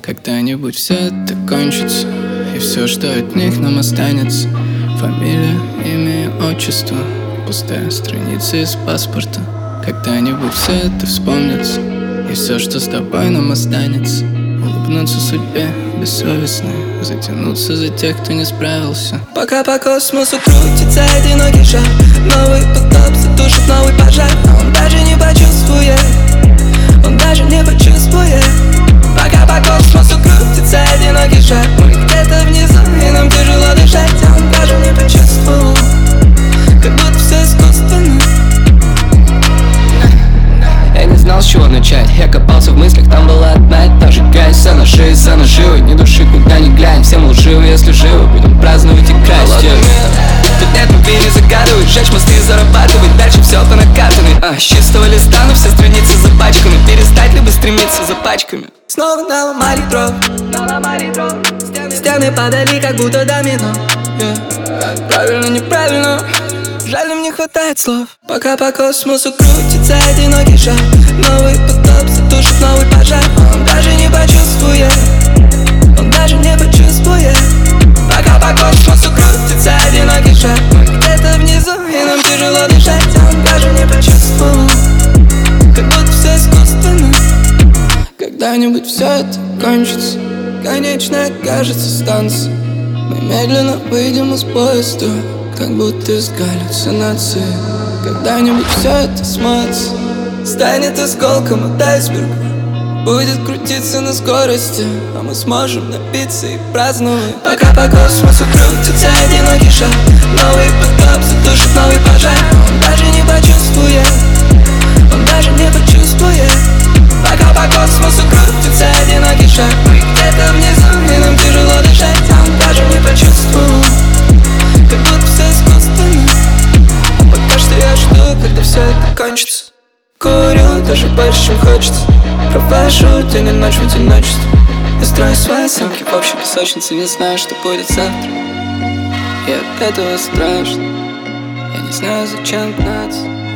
Когда-нибудь все это кончится, и все, что от них нам останется: фамилия, имя и отчество, пустая страница из паспорта. Когда-нибудь все это вспомнится, и все, что с тобой нам останется: улыбнуться судьбе бессовестно, затянуться за тех, кто не справился. Пока по космосу крутится одинокий шар, новый потоп затушит новый пожар. Но он даже не почувствует, он даже не почувствует. Пока по космосу крутится одинокий шар, мы где-то внизу, и нам тяжело дышать. А он даже не почувствовал, как будто все искусственно. Я не знал, с чего начать, я копался в мыслях, там была одна и та же грязь. За ножи, за наживы, ни души куда ни глянь. Всем лживы, если живы, будем праздновать и красть. Тут нет любви, не загадывай, сжечь мосты и зарабатывать дальше все по накатанной. С чистого листа, но все страницы за пачками. Перестать либо стремиться за пачками. Снова наломали дров, стены падали, как будто домино. Правильно, неправильно, жаль, нам не хватает слов. Пока по космосу крутится одинокий шар, новый потоп затушит новый пожар. Он даже не почувствует, он даже не почувствует. Пока по космосу крутится одинокий шар, мы где-то внизу, и нам тяжело дышать. А он даже не почувствовал, как будто все искусственно. Когда-нибудь все это кончится, конечная, кажется, станция. Мы медленно выйдем из поезда, как будто из галлюцинации. Когда-нибудь все это смоется, станет осколком от айсберга, будет крутиться на скорости, а мы сможем напиться и праздновать. Пока по космосу крутится одинокий шар, новый потоп затушит новый пожар. Он даже не почувствует, он даже не почувствует. Пока по космосу крутится одинокий шар, мы где-то внизу, и нам тяжело дышать. А он даже не почувствовал, как будто все искусственно. Пока что я жду, когда все это кончится. Курю даже больше, чем хочется. Провожу день и ночь в одиночестве. Я строю свои замки в общей песочнице, не знаю, что будет завтра. И от этого страшно. Я не знаю, зачем гнаться.